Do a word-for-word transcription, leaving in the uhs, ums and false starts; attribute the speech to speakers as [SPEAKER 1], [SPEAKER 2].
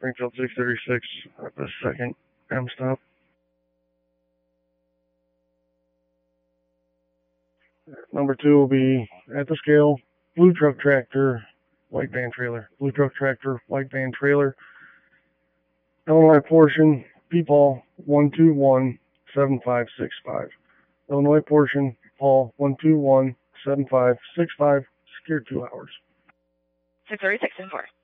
[SPEAKER 1] Springfield six thirty-six at the second M stop. Number two will be at the scale, blue truck tractor, white van trailer. Blue truck tractor, white van trailer. Illinois portion, P Paul one two one seven five six five. Illinois portion, Paul one two one seven five six five, secured two hours.
[SPEAKER 2] six thirty-six and four.